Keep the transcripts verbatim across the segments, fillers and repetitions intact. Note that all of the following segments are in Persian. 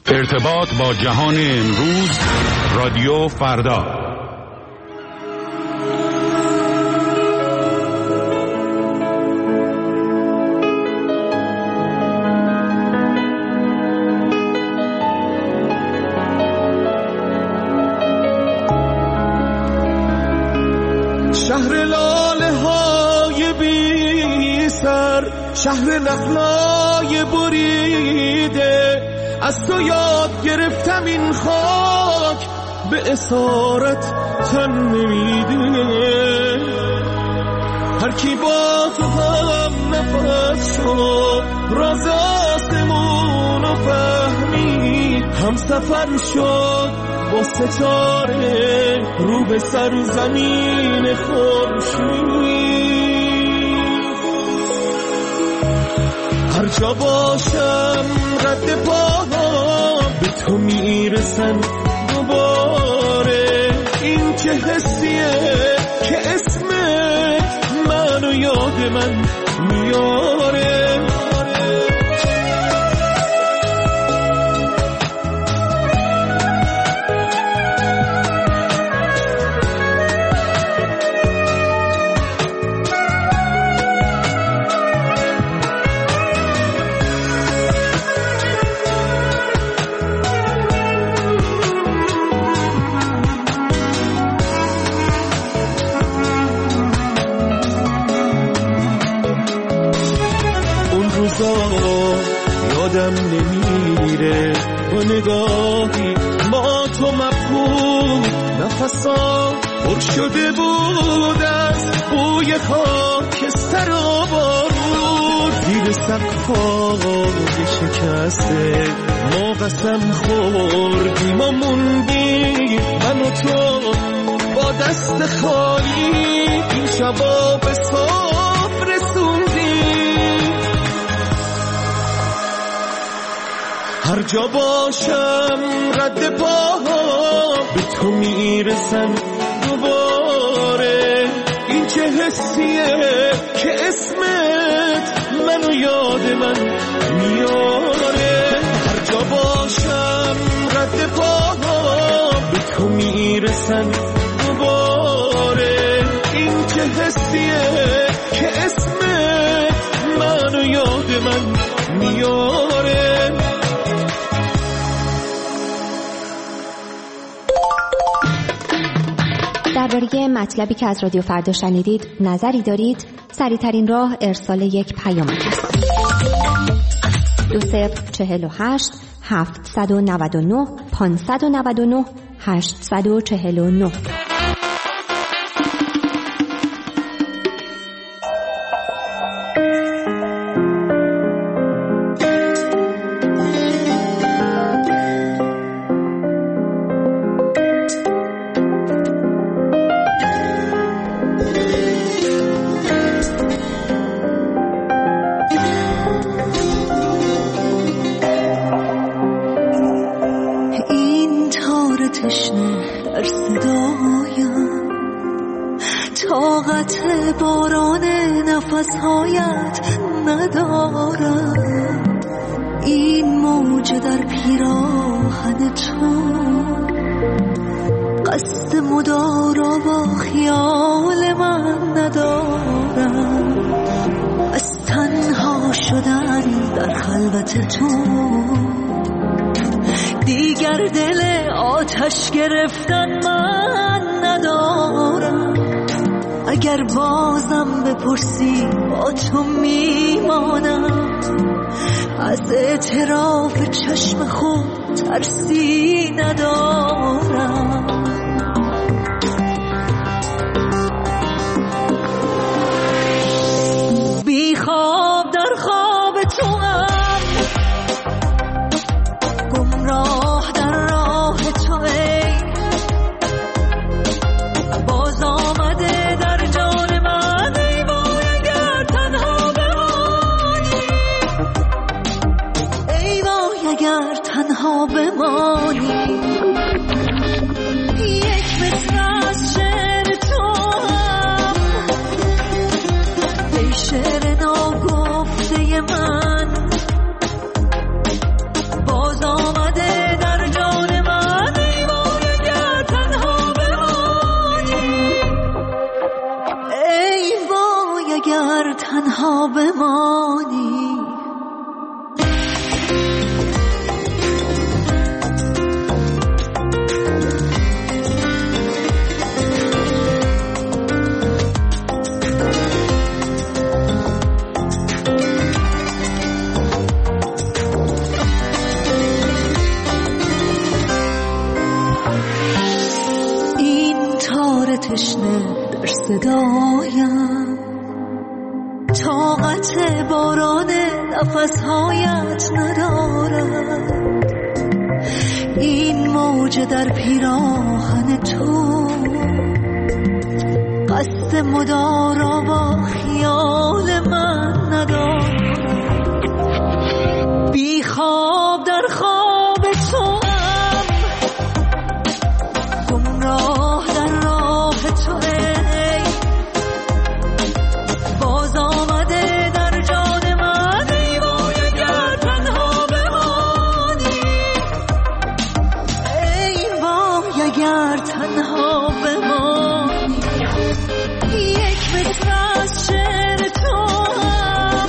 ارتباط با جهان امروز، رادیو فردا. شهر لاله های بی سر، شهر نخلای بریده، از تو یاد گرفتم این خاک به اسارت تن نمیده. هر کی با تو هم نفس شد، راز آسمون رو فهمید، هم سفر شد با ستاره رو به سر زمین خورشید. هر جا باشم رد پاها به تو میرسن دوباره. این چه حسیه که اسمت منو یاد من میاره. یادم نمیره با نگاهی ما تو مفهوم نفسا پر شده بود از بوی خاکستر و بارود. زیر سقفای شکسته ما قسم خوردیم و موندیم من و تو با دست خالی. این شبا به صبح رسوندیم. هر جا باشم رد پاها به تو میرسن دوباره. این چه حسیه که اسمت منو یاد من میاره. هر جا باشم رد پاها به تو میرسن دوباره. این چه حسیه که اسمت منو یاد من میاره. درباره مطلبی که از رادیو فردا شنیدید نظری دارید؟ سریع‌ترین راه ارسال یک پیامک است. دو صفر چهل و هشت هفتصد و نود و نه پانصد و نود و نه هشتصد و چهل و نه. اگر بازم بپرسی با تو میمانم. از اعتراف چشم خود ترسی ندارم. بی خواب در خواب تو هم، گمراه در راه تو ای. باز آمده در جان من ای وای اگر تنها بمانی. ای وای اگر تنها بمانی. یک متر از شعر تو هم ای شعر ناگفته من. باز آمده تنها بمانی. تشنه در صدایم، طاقت باران نفسهایت ندارد. این موج در پیراهن تو قصد مدارا با خیال من ندارد. بی خواب در خواب تو ام، گمراه در راه تو ای، باز آمده در جان من. ای وای اگر تنها بمانی، ای وای اگر تنها بمانی. یک متر از شعر تو هم،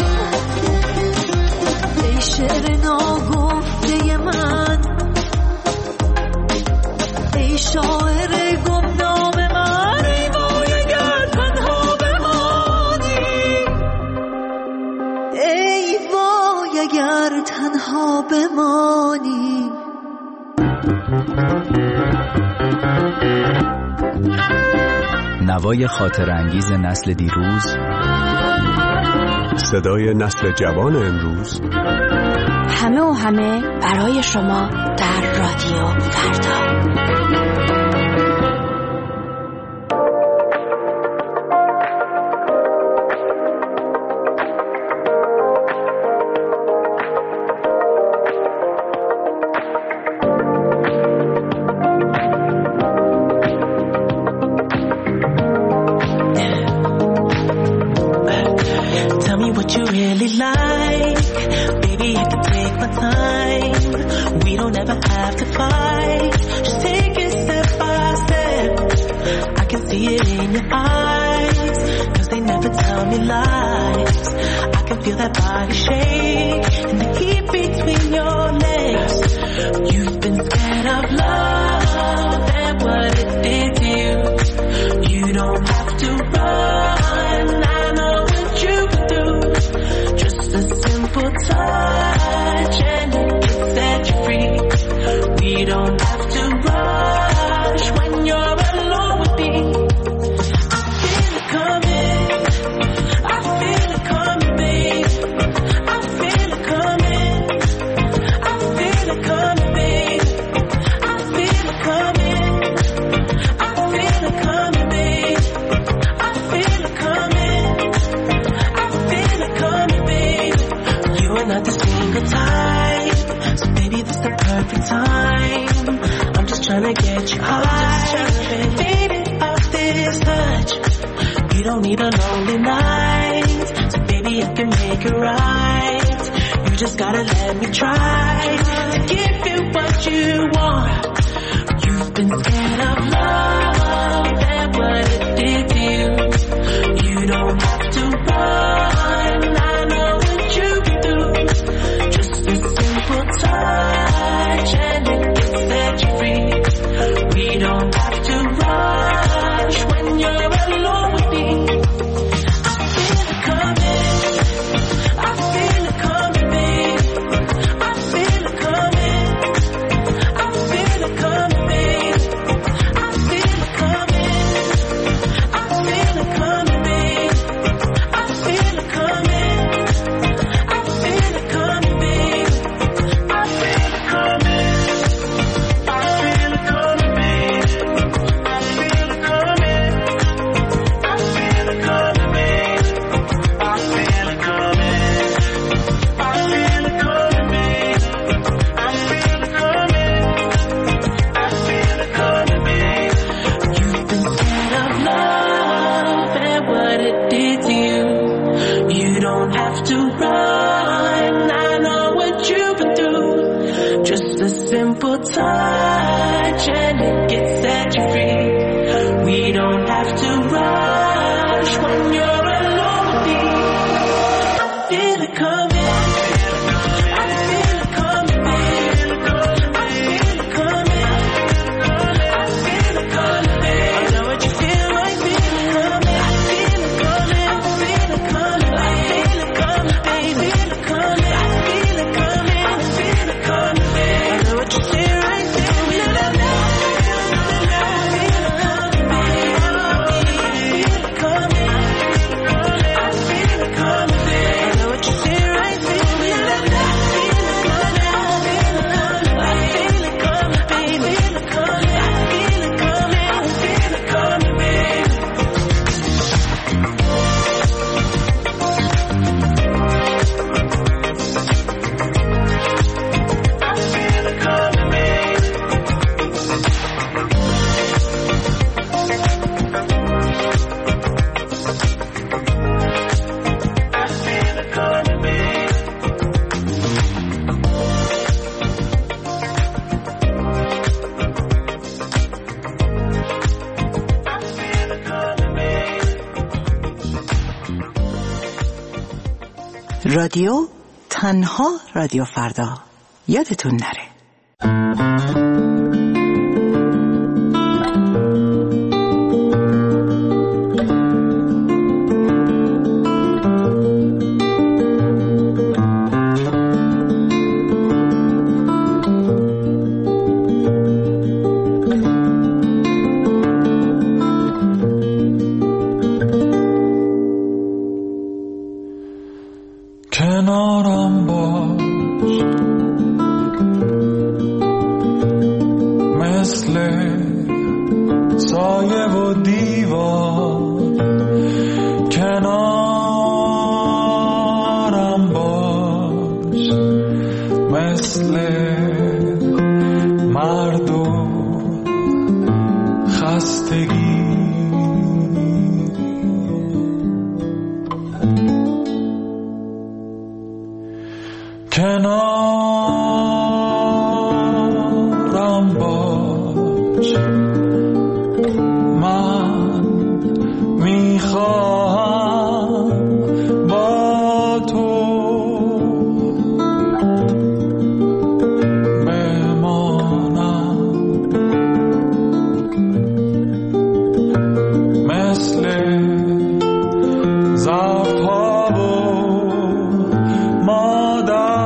ای شعر ناگفته من، ای شاعر گمنام من. ای وای اگر تنها بمانی، ای وای اگر تنها بمانی. نوای خاطر انگیز نسل دیروز، صدای نسل جوان امروز، همه و همه برای شما در رادیو فردا. We don't have to rush when you're alone with me. رادیو تنها رادیو فردا، یادتون نره. کنارم باش، مثل سایه و دیوار. کنارم باش، مثل مرد و خستگی. کنارم باش، من میخواهم با تو بمانم، مثل ظرف‌ها و مادر.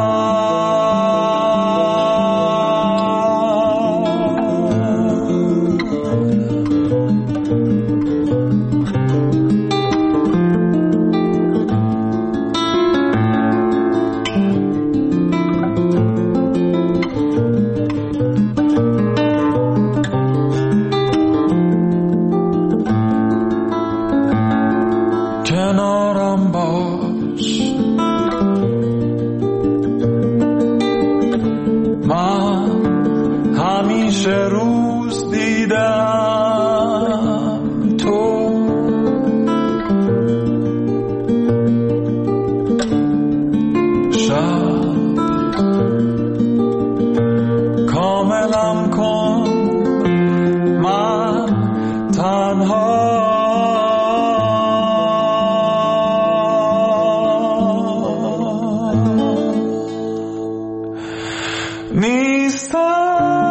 کنارم باش، من همیشه روز دیدم تو شب کاملم کن، من تنها نیستم.